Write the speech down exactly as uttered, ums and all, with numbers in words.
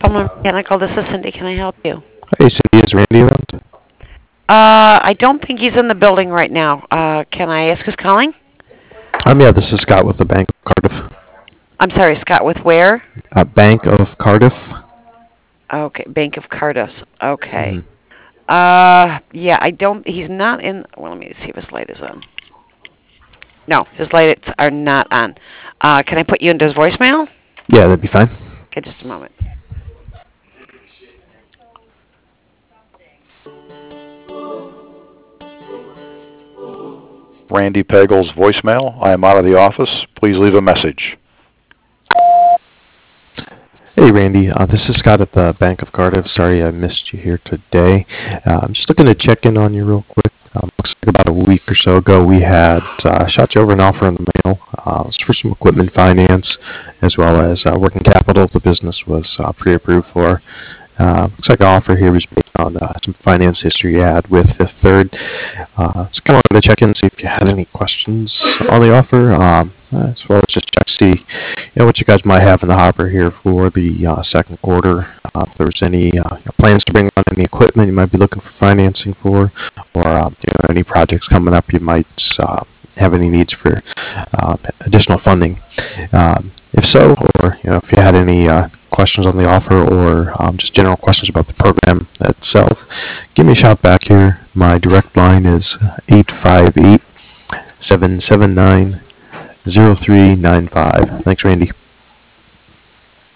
Plumber Mechanical, this is Cindy. Can I help you? Hey, Cindy, is Randy around? Uh, I don't think he's in the building right now. Uh, can I ask who's calling? Um, yeah, this is Scott with the Bank of Cardiff. I'm sorry, Scott, with where? Uh, Bank of Cardiff. Okay, Bank of Cardiff. Okay. hmm Uh, yeah, I don't, he's not in, well, let me see if his light is on. No, his lights are not on. Uh, can I put you into his voicemail? Yeah, that'd be fine. Okay, just a moment. Randy Pagel's voicemail. I am out of the office. Please leave a message. Hey, Randy, uh, this is Scott at the Bank of Cardiff. Sorry I missed you here today. Uh, I'm just looking to check in on you real quick. Um, looks like about a week or so ago we had uh, shot you over an offer in the mail. Uh, it was for some equipment finance as well as uh, working capital the business was uh, pre-approved for. Uh, looks like an offer here was based on uh, some finance history you had with Fifth Third. Uh, just kind of wanted to check in and see if you had any questions on the offer, um, as well as just check to see you know what you guys might have in the hopper here for the uh, second quarter. Uh, if there's any uh, plans to bring on any equipment you might be looking for financing for, or uh, you know any projects coming up you might uh, have any needs for uh, additional funding. Um, if so, or you know if you had any uh, questions on the offer or um, just general questions about the program itself, give me a shout back here. My direct line is eight five eight, seven seven nine, zero three nine five. Thanks, Randy.